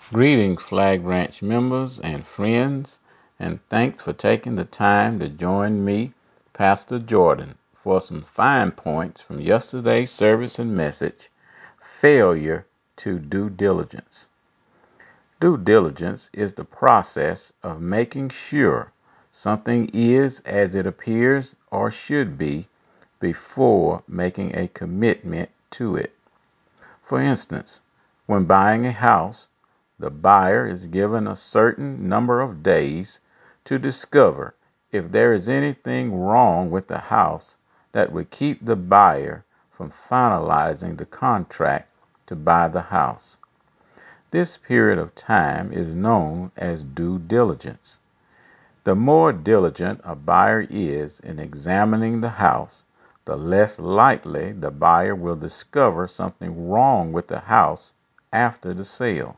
Greetings, Flag Ranch members and friends, and thanks for taking the time to join me, Pastor Jordan, for some fine points from yesterday's service and message, Failure to Due Diligence. Due diligence is the process of making sure something is as it appears or should be before making a commitment to it. For instance, when buying a house, the buyer is given a certain number of days to discover if there is anything wrong with the house that would keep the buyer from finalizing the contract to buy the house. This period of time is known as due diligence. The more diligent a buyer is in examining the house, the less likely the buyer will discover something wrong with the house after the sale.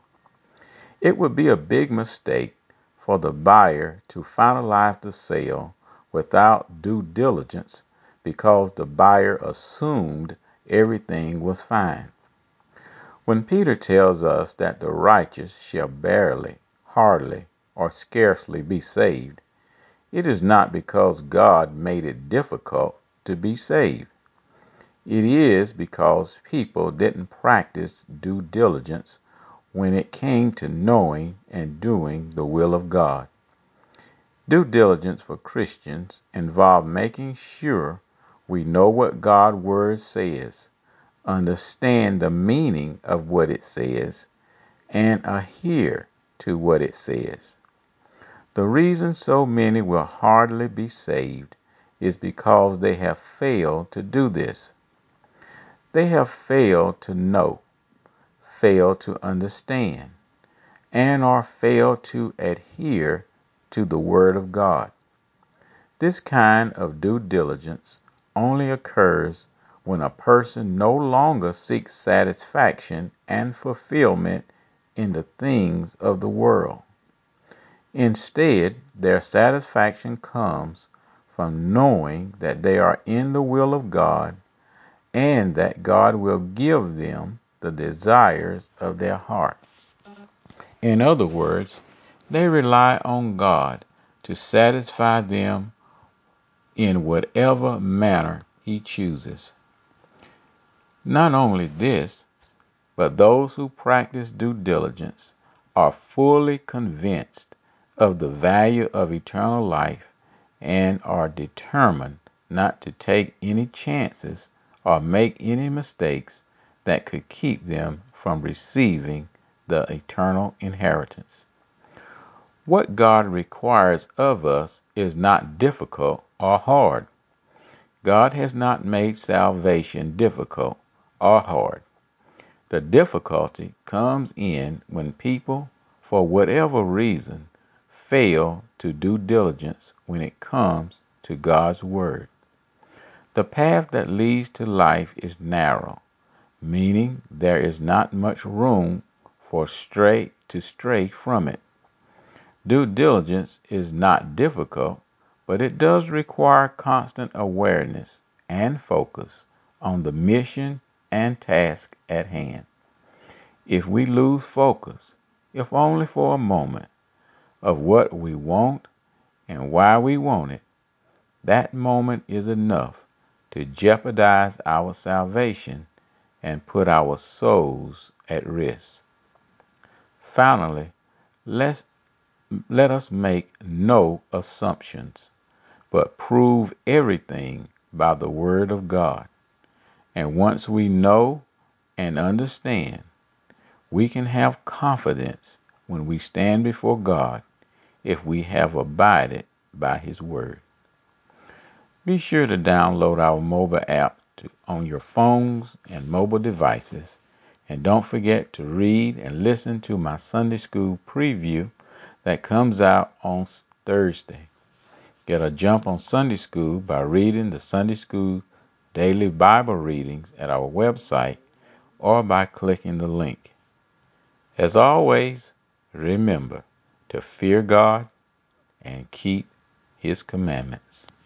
It would be a big mistake for the buyer to finalize the sale without due diligence because the buyer assumed everything was fine. When Peter tells us that the righteous shall barely, hardly, or scarcely be saved, it is not because God made it difficult to be saved. It is because people didn't practice due diligence when it came to knowing and doing the will of God. Due diligence for Christians involves making sure we know what God's Word says, understand the meaning of what it says, and adhere to what it says. The reason so many will hardly be saved is because they have failed to do this. They have failed to know, failed to understand, and or failed to adhere to the Word of God. This kind of due diligence only occurs when a person no longer seeks satisfaction and fulfillment in the things of the world. Instead, their satisfaction comes from knowing that they are in the will of God and that God will give them the desires of their heart. In other words, they rely on God to satisfy them in whatever manner He chooses. Not only this, but those who practice due diligence are fully convinced of the value of eternal life and are determined not to take any chances or make any mistakes that could keep them from receiving the eternal inheritance. What God requires of us is not difficult or hard. God has not made salvation difficult or hard. The difficulty comes in when people, for whatever reason, fail to do diligence when it comes to God's Word. The path that leads to life is narrow, meaning there is not much room for stray from it. Due diligence is not difficult, but it does require constant awareness and focus on the mission and task at hand. If we lose focus, if only for a moment, of what we want and why we want it, that moment is enough to jeopardize our salvation and put our souls at risk. Finally, let us make no assumptions, but prove everything by the Word of God. And once we know and understand, we can have confidence when we stand before God if we have abided by His Word. Be sure to download our mobile app on your phones and mobile devices. And don't forget to read and listen to my Sunday School preview that comes out on Thursday. Get a jump on Sunday School by reading the Sunday School daily Bible readings at our website or by clicking the link. As always, remember to fear God and keep His commandments.